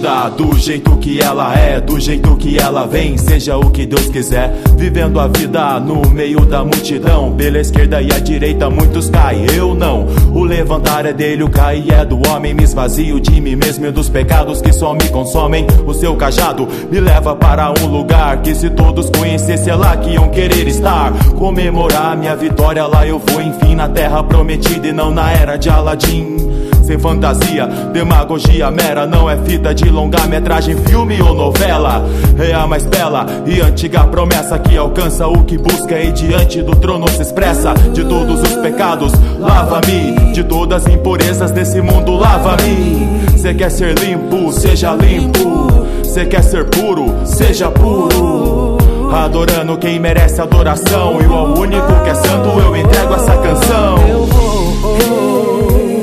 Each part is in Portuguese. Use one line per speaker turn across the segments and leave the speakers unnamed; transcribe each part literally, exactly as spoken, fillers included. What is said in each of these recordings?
vida do jeito que ela é, do jeito que ela vem, seja o que Deus quiser. Vivendo a vida no meio da multidão, pela esquerda e a direita muitos caem, eu não. O levantar é dele, o cair é do homem. Me esvazio de mim mesmo e dos pecados que só me consomem. O seu cajado me leva para um lugar que se todos conhecessem é lá que iam querer estar. Comemorar minha vitória, lá eu vou enfim, na terra prometida e não na era de Aladim. Sem fantasia, demagogia mera, não é fita de longa-metragem, filme ou novela. É a mais bela e antiga promessa que alcança o que busca e diante do trono se expressa. De todos os pecados, lava-me, de todas as impurezas desse mundo, lava-me. Cê quer ser limpo, seja limpo. Cê quer ser puro, seja puro. Adorando quem merece adoração, e ao único que é santo eu entrego essa canção.
Eu vou,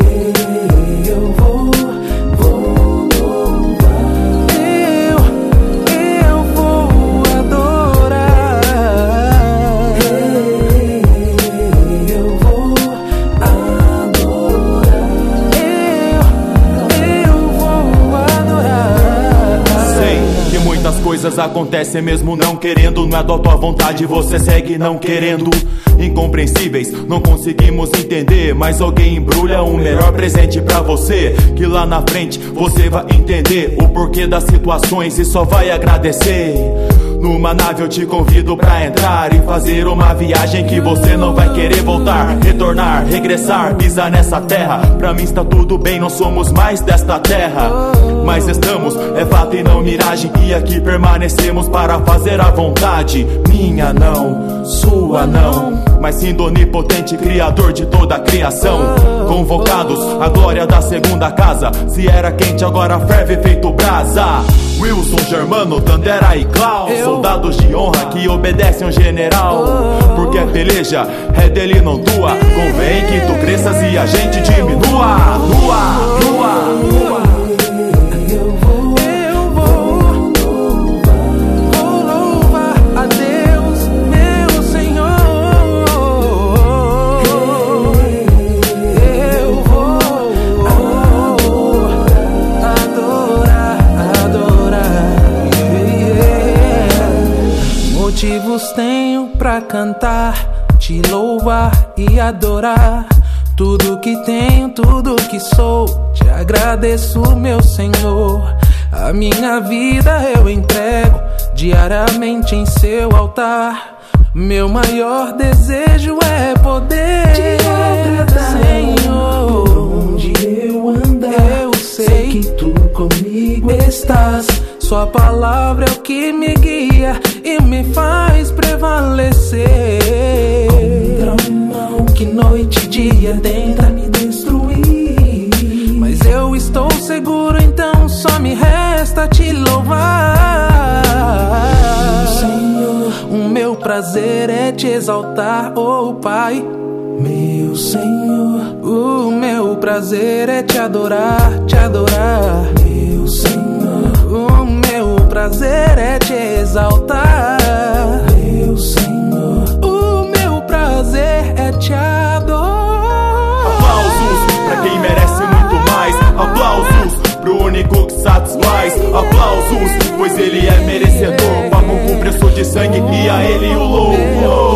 coisas acontecem mesmo não querendo, não é da tua vontade, você segue não querendo. Incompreensíveis, não conseguimos entender, mas alguém embrulha um melhor presente pra você, que lá na frente você vai entender o porquê das situações e só vai agradecer. Numa nave eu te convido pra entrar e fazer uma viagem que você não vai querer voltar. Retornar, regressar, pisar nessa terra. Pra mim está tudo bem, não somos mais desta terra, mas estamos, é fato e não miragem. E aqui permanecemos para fazer a vontade minha não, sua não, mas sim do onipotente criador de toda a criação. Convocados à glória da segunda casa, se era quente agora ferve feito brasa. Wilson, Germano, Tandera e Klaus, soldados de honra que obedecem ao general. Porque a peleja é dele, não tua. Convém que tu cresças e a gente diminua. Lua, lua, lua.
Motivos tenho pra cantar, te louvar e adorar. Tudo que tenho, tudo que sou, te agradeço, meu Senhor. A minha vida eu entrego diariamente em seu altar. Meu maior desejo é poder te agradar, Senhor. Onde eu andar, eu sei, sei que tu comigo estás. Sua palavra é o que me guia e me faz prevalecer contra o mal que noite e dia tenta me destruir. Mas eu estou seguro, então só me resta te louvar, Senhor. O meu prazer é te exaltar, oh Pai, meu Senhor. O meu prazer é te adorar, te adorar, meu Senhor. O meu prazer é te exaltar, meu Senhor. O meu prazer é te adorar.
Aplausos pra quem merece muito mais. Aplausos pro único que satisfaz. Aplausos, pois ele é merecedor. Paga com preço de sangue e a ele o louvor.